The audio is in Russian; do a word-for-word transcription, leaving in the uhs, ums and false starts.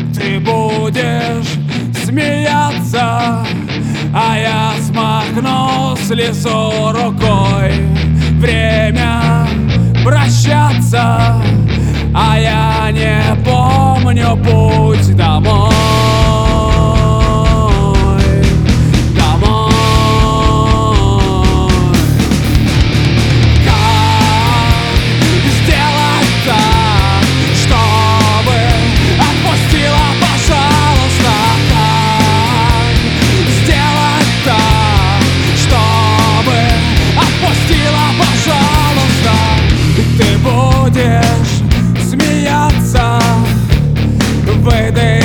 Ты будешь смеяться, а я смахну слезу рукой. Время прощаться, а я не помню путь домой. Домой. Как сделать так, чтобы отпустила, пожалуйста? Как сделать так, чтобы отпустила, пожалуйста? Ты будешь смеяться, выдай